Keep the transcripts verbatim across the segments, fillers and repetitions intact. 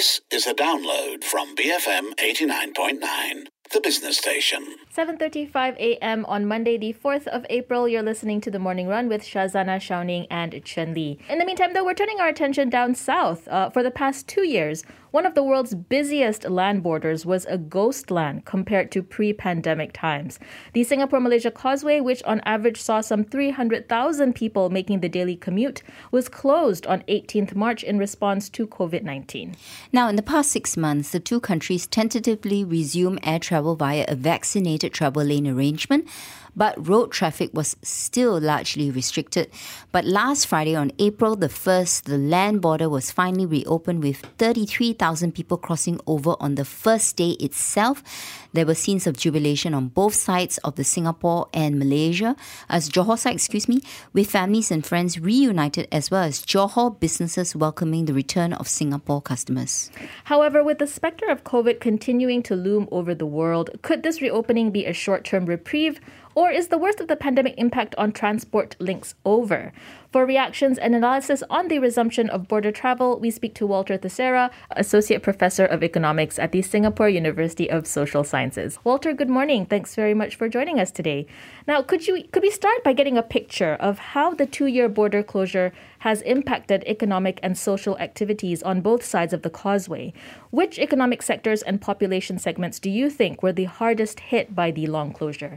This is a download from B F M eighty-nine point nine, the business station. seven thirty-five a.m. on Monday, the fourth of April. You're listening to The Morning Run with Shazana Xiaoning and Chen Li. In the meantime, though, we're turning our attention down south. Uh, for the past two years, one of the world's busiest land borders was a ghost land compared to pre-pandemic times. The Singapore-Malaysia Causeway, which on average saw some three hundred thousand people making the daily commute, was closed on eighteenth March in response to covid nineteen. Now, in the past six months, the two countries tentatively resumed air travel via a vaccinated travel lane arrangement, but road traffic was still largely restricted. But last Friday, on April the first, the land border was finally reopened with thirty-three thousand people crossing over on the first day itself. There were scenes of jubilation on both sides of the Singapore and Malaysia, as Johor side, excuse me, with families and friends reunited, as well as Johor businesses welcoming the return of Singapore customers. However, with the spectre of COVID continuing to loom over the world, could this reopening be a short-term reprieve? Or is the worst of the pandemic impact on transport links over? For reactions and analysis on the resumption of border travel, we speak to Walter Tissera, Associate Professor of Economics at the Singapore University of Social Sciences. Walter, good morning. Thanks very much for joining us today. Now, could you could we start by getting a picture of how the two-year border closure has impacted economic and social activities on both sides of the causeway? Which economic sectors and population segments do you think were the hardest hit by the long closure?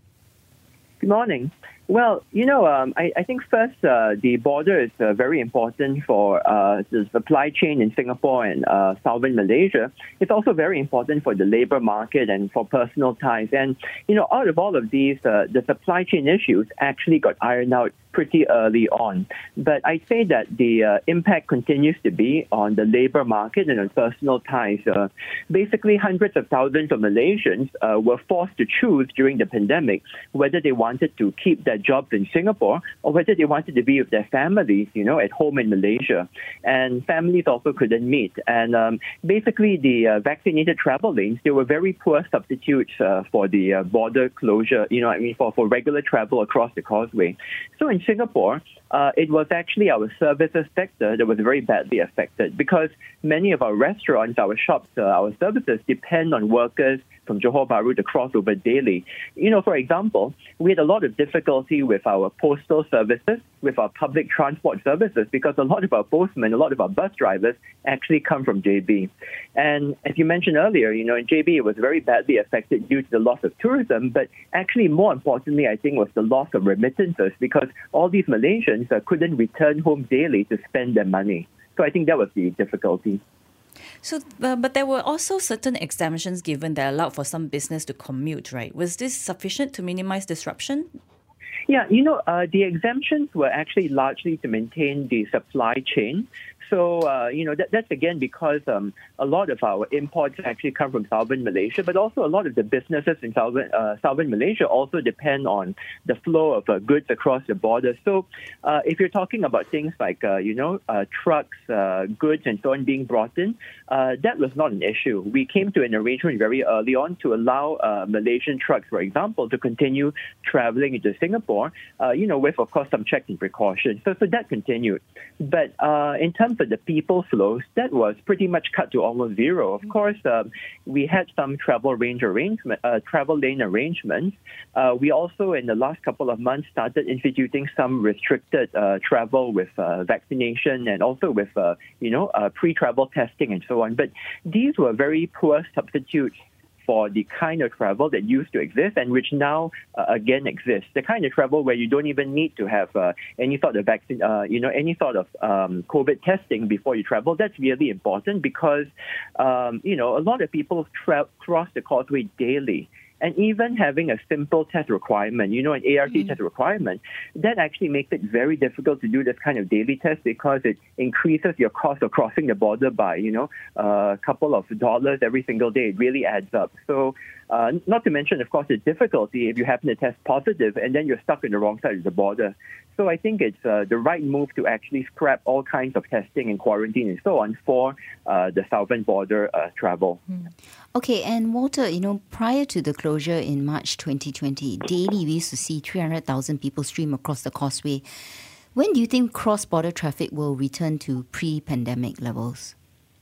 Good morning. Well, you know, um, I, I think first, uh, the border is uh, very important for uh, the supply chain in Singapore and uh, southern Malaysia. It's also very important for the labor market and for personal ties. And, you know, out of all of these, uh, the supply chain issues actually got ironed out pretty early on. But I'd say that the uh, impact continues to be on the labor market and on personal ties. Uh, basically, hundreds of thousands of Malaysians uh, were forced to choose during the pandemic whether they wanted to keep their jobs in Singapore or whether they wanted to be with their families, you know, at home in Malaysia. And families also couldn't meet. And um, basically, the uh, vaccinated travel lanes, they were very poor substitutes uh, for the uh, border closure, you know, I mean, for, for regular travel across the causeway. So in Singapore, uh, it was actually our services sector that was very badly affected because many of our restaurants, our shops, uh, our services depend on workers from Johor Bahru to cross over daily. You know, for example, we had a lot of difficulty with our postal services, with our public transport services, because a lot of our postmen, a lot of our bus drivers actually come from J B. And as you mentioned earlier, you know, in J B, it was very badly affected due to the loss of tourism. But actually, more importantly, I think, was the loss of remittances, because all these Malaysians uh, couldn't return home daily to spend their money. So I think that was the difficulty. So, uh, but there were also certain exemptions given that allowed for some business to commute, right? Was this sufficient to minimize disruption? Yeah, you know, uh, the exemptions were actually largely to maintain the supply chain. So, uh, you know, that, that's again because um, a lot of our imports actually come from southern Malaysia, but also a lot of the businesses in southern, uh, southern Malaysia also depend on the flow of uh, goods across the border. So uh, if you're talking about things like, uh, you know, uh, trucks, uh, goods and so on being brought in, uh, that was not an issue. We came to an arrangement very early on to allow uh, Malaysian trucks, for example, to continue traveling into Singapore, uh, you know, with, of course, some checks and precautions. So, so that continued. But uh, in terms of the people flows, that was pretty much cut to almost zero. Of course, um, we had some travel range arrangement, uh, travel lane arrangements. Uh, we also, in the last couple of months, started instituting some restricted uh, travel with uh, vaccination and also with, uh, you know, uh, pre-travel testing and so on. But these were very poor substitutes for the kind of travel that used to exist and which now uh, again exists. The kind of travel where you don't even need to have uh, any sort of vaccine, uh, you know, any sort of um, COVID testing before you travel. That's really important because, um, you know, a lot of people tra- cross the causeway daily. And even having a simple test requirement, you know, an A R T mm. test requirement, that actually makes it very difficult to do this kind of daily test because it increases your cost of crossing the border by, you know, a couple of dollars every single day. It really adds up. So uh, not to mention, of course, the difficulty if you happen to test positive and then you're stuck on the wrong side of the border. So I think it's uh, the right move to actually scrap all kinds of testing and quarantine and so on for uh, the southern border uh, travel. Mm. Okay, and Walter, you know, prior to the closure in March twenty twenty, daily we used to see three hundred thousand people stream across the causeway. When do you think cross-border traffic will return to pre-pandemic levels?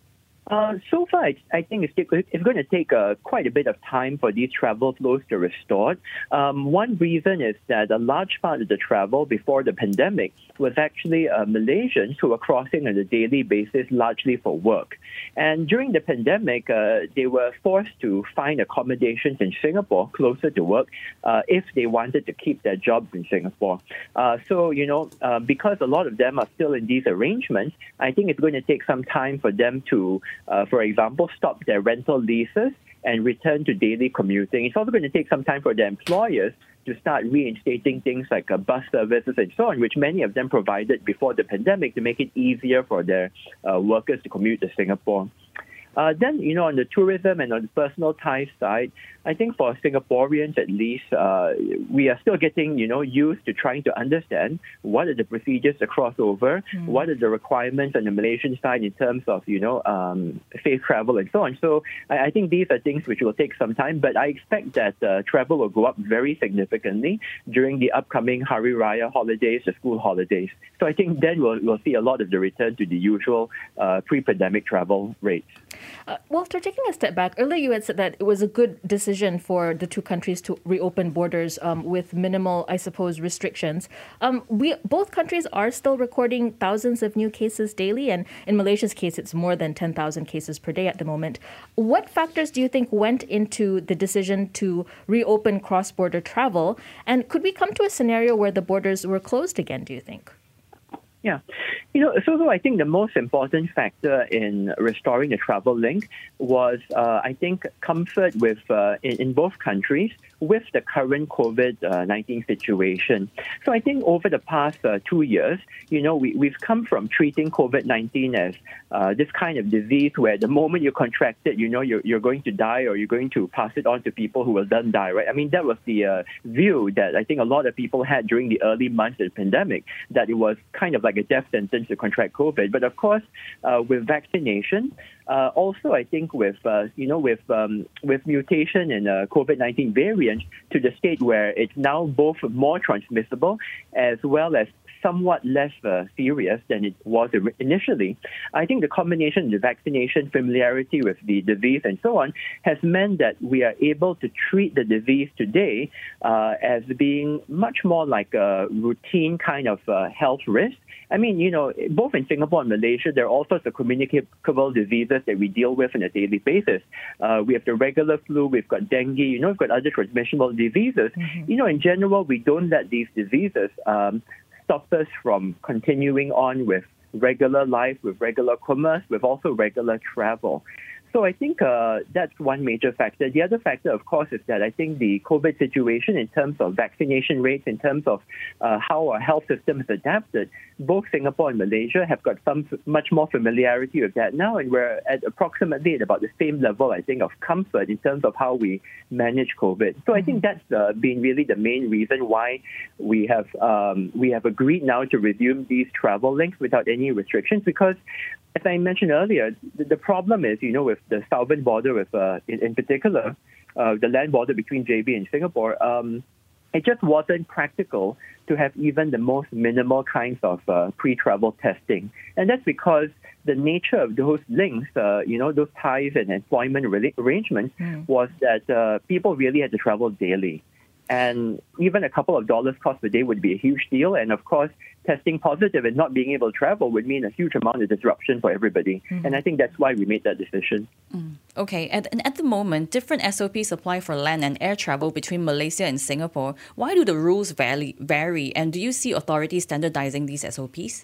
Uh, so far, I, I think it's, it's going to take uh, quite a bit of time for these travel flows to restore. Um, one reason is that a large part of the travel before the pandemic was actually uh, Malaysians who were crossing on a daily basis, largely for work. And during the pandemic, uh, they were forced to find accommodations in Singapore closer to work uh, if they wanted to keep their jobs in Singapore. Uh, so, you know, uh, because a lot of them are still in these arrangements, I think it's going to take some time for them to Uh, for example, stop their rental leases and return to daily commuting. It's also going to take some time for their employers to start reinstating things like uh, bus services and so on, which many of them provided before the pandemic to make it easier for their uh, workers to commute to Singapore. Uh, then, you know, on the tourism and on the personal ties side, I think for Singaporeans at least, uh, we are still getting, you know, used to trying to understand what are the procedures to cross over, mm. what are the requirements on the Malaysian side in terms of, you know, um, safe travel and so on. So I, I think these are things which will take some time, but I expect that uh, travel will go up very significantly during the upcoming Hari Raya holidays, the school holidays. So I think then we'll, we'll see a lot of the return to the usual uh, pre-pandemic travel rates. Uh, Walter, taking a step back, earlier you had said that it was a good decision for the two countries to reopen borders um, with minimal, I suppose, restrictions. Um, we both countries are still recording thousands of new cases daily, and in Malaysia's case, it's more than ten thousand cases per day at the moment. What factors do you think went into the decision to reopen cross-border travel, and could we come to a scenario where the borders were closed again, do you think? Yeah. You know, so, so I think the most important factor in restoring the travel link was, uh, I think, comfort with uh, in, in both countries with the current COVID nineteen situation. So I think over the past uh, two years, you know, we, we've come from treating COVID nineteen as uh, this kind of disease where the moment you contract it, you know, you're, you're going to die or you're going to pass it on to people who will then die, right? I mean, that was the uh, view that I think a lot of people had during the early months of the pandemic, that it was kind of like a death sentence to contract COVID. But of course, uh, with vaccination, uh, also I think with uh, you know with um, with mutation in uh, COVID nineteen variants to the state where it's now both more transmissible as well as somewhat less uh, serious than it was initially. I think the combination of the vaccination, familiarity with the disease and so on has meant that we are able to treat the disease today uh, as being much more like a routine kind of uh, health risk. I mean, you know, both in Singapore and Malaysia, there are all sorts of communicable diseases that we deal with on a daily basis. Uh, we have the regular flu, we've got dengue, you know, we've got other transmissible diseases. Mm-hmm. You know, in general, we don't let these diseases um, stop us from continuing on with regular life, with regular commerce, with also regular travel. So I think uh, that's one major factor. The other factor, of course, is that I think the COVID situation in terms of vaccination rates, in terms of uh, how our health system has adapted, both Singapore and Malaysia have got some much more familiarity with that now, and we're at approximately at about the same level, I think, of comfort in terms of how we manage COVID. So I think that's uh, been really the main reason why we have um, we have agreed now to resume these travel links without any restrictions, because as I mentioned earlier, the, the problem is, you know, with the southern border, with uh, in, in particular, uh, the land border between J B and Singapore, um, it just wasn't practical to have even the most minimal kinds of uh, pre-travel testing. And that's because the nature of those links, uh, you know, those ties and employment re- arrangements mm. was that uh, people really had to travel daily. And even a couple of dollars cost per day would be a huge deal. And of course, testing positive and not being able to travel would mean a huge amount of disruption for everybody. Mm-hmm. And I think that's why we made that decision. Mm. Okay. At, and at the moment, different S O Ps apply for land and air travel between Malaysia and Singapore. Why do the rules vary? vary? And do you see authorities standardizing these S O Ps?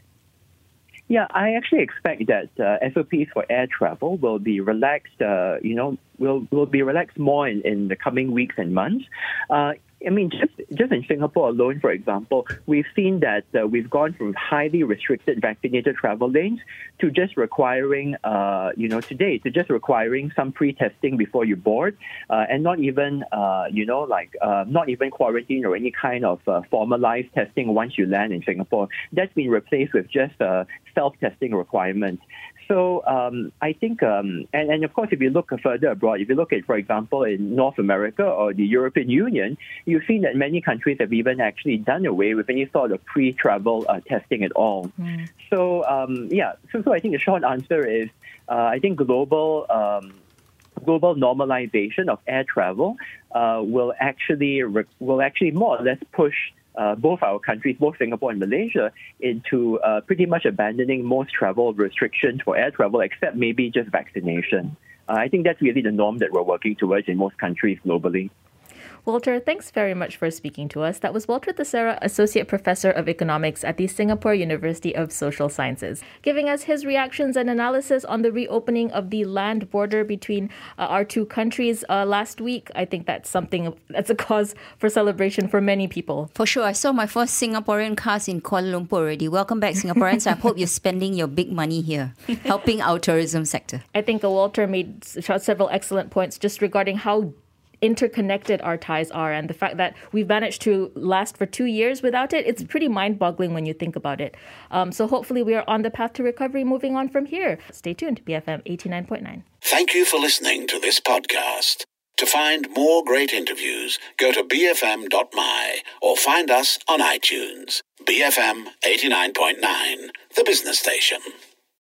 Yeah, I actually expect that uh, S O Ps for air travel will be relaxed, uh, you know, will will be relaxed more in, in the coming weeks and months. Uh, I mean, just just in Singapore alone, for example, we've seen that uh, we've gone from highly restricted vaccinated travel lanes to just requiring, uh, you know, today, to just requiring some pre-testing before you board, uh, and not even, uh, you know, like uh, not even quarantine or any kind of uh, formalized testing once you land in Singapore. That's been replaced with just a self-testing requirement. So um, I think, um, and, and of course, if you look further abroad, if you look at, for example, in North America or the European Union, you've seen that many countries have even actually done away with any sort of pre-travel uh, testing at all. Mm. So, um, yeah, so, so I think the short answer is, uh, I think global um, global normalization of air travel uh, will actually re- will actually more or less push Uh, both our countries, both Singapore and Malaysia, into uh, pretty much abandoning most travel restrictions for air travel, except maybe just vaccination. Uh, I think that's really the norm that we're working towards in most countries globally. Walter, thanks very much for speaking to us. That was Walter Tissera, Associate Professor of Economics at the Singapore University of Social Sciences, giving us his reactions and analysis on the reopening of the land border between uh, our two countries uh, last week. I think that's something that's a cause for celebration for many people. For sure. I saw my first Singaporean cars in Kuala Lumpur already. Welcome back, Singaporeans. I hope you're spending your big money here, helping our tourism sector. I think uh, Walter made several excellent points just regarding how interconnected our ties are, and the fact that we've managed to last for two years without it. It's pretty mind-boggling when you think about it. Um, so hopefully we are on the path to recovery moving on from here. Stay tuned. B F M eighty-nine point nine. Thank you for listening to this podcast. To find more great interviews, go to b f m dot m y or find us on iTunes. B F M eighty-nine point nine, the business station.